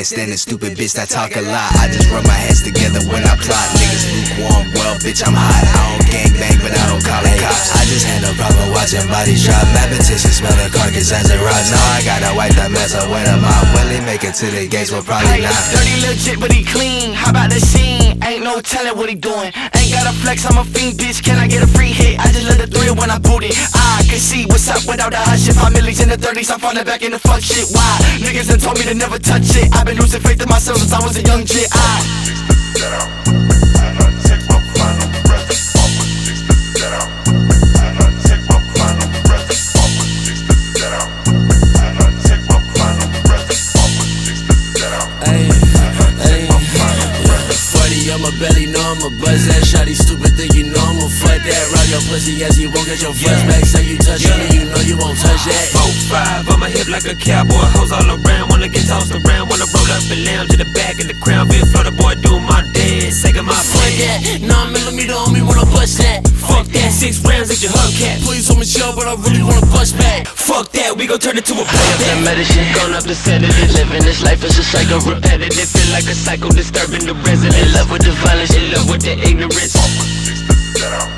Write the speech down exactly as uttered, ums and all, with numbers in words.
can't stand a stupid bitch that talk a lot. I just rub my hands together when I plot. Niggas lukewarm, well bitch I'm hot. I don't gang bang but I don't call it cops. I just had no problem watching bodies drop. Appetition smelling carcass as it rots. Now I gotta wipe that mess up when I'm out. Will he make it to the gates? Well probably not. Dirty legit but he clean, how about the scene? Ain't no telling what he doing. Ain't gotta flex, I'm a fiend bitch. Can I get a free hit? I just let the thrill when I boot it. I can see what's up without the hush. If I'm millies in the thirties, I'm falling back in the fuck shit. Why? Niggas done told me to never touch it. I've been losing faith in myself since I was a young jit. I on my belly, know I'm a buzz that shawty stupid think you know I'm a fuck that. Rock your pussy as you won't get your first back. Say you touch yeah. me, you know you won't touch that. Four five on my hip like a cowboy, hoes all around, wanna get tossed around, wanna roll up and lounge in the back of the crown. Bill Florida boy do my dance, second my fuck that, nine millimeter on me wanna bust that. Fuck that, six rounds at your hubcap. Please hold me chill, but I really wanna bust back. Fuck that, we gon' turn it to a bloodbath. That medicine gone up the sedative. Living this life is a cycle, repetitive. Feel like a cycle disturbing the resident. In love with the violence, in love with the ignorance.